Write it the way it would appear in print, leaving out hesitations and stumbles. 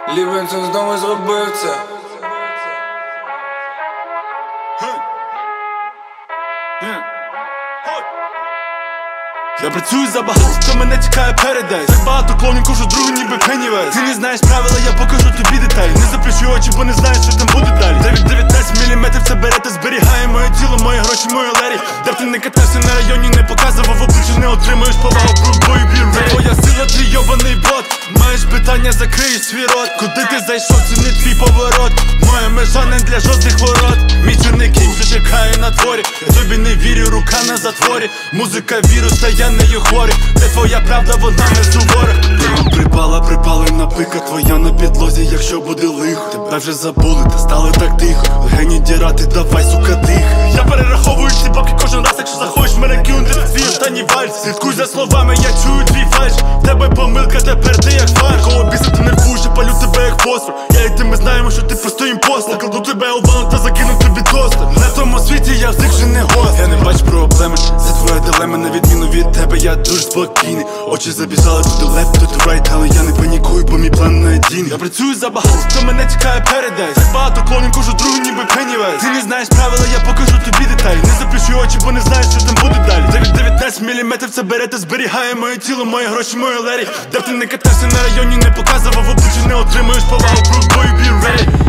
Лівенсон знову зробив це. Я працюю за багато, хто мене чекає передай. Так багато клонів, кожу другу ніби Пеннівейс. Ти не знаєш правила, я покажу тобі деталі. Не заплющуй очі, бо не знаєш, що там буде далі. 9-19 міліметрів це берете, зберігає моє тіло, мої гроші, мої лері. Де б ти не катався на районі, не показував обличчя, не отримаєш повагу, бою бій рей. Твоя сила, твій йобаний бот. Маєш питання, закриєш свій рот. Куди ти зайшов, це не твій поворот. Моя межа не для жодних ворот. Мій чорний кінь вже чекає на дворі. Я тобі не вірю, рука на затворі. Музика вірус, та я нею хворий. Це твоя правда, вона не сувора. Припали на пика, твоя на підлозі, якщо буде лихо. Тебе вже забули, та стали так тихо. Легені дірати, давай, сука, дих. Я перераховую ці бабки кожен раз, якщо заходиш мене кинути твій останній вальс. Слідкуй за словами, я чую твій фальш. В тебе помилка, тепер ти як фар. Кого біса ти нервуєш, я палю тебе як фосфор. Я і ти, ми знаємо, що ти просто імпостер. Кладу тебе у банок та закину тобі тостер. На тому світі я в вже не гост. Я не бачу проблеми, це твоя дилема. На відміну від тебе, я дуже спокійний. Очі забіжали to the left, to the right, але я не панікую, бо мій план надійний. Я працюю за багато, хто мене чекає передай. Так багато клонів, кожу другу ніби Пеннівейс. Ти не знаєш правила, я покажу тобі деталі. Не заплющуй очі, бо не знаєш, що там буде далі. 9-19 міліметрів це берете, зберігає моє тіло, мої гроші, мої лері. Де б ти не катався на районі, не показував обличчя, не отримаєш повагу, бою бій рей.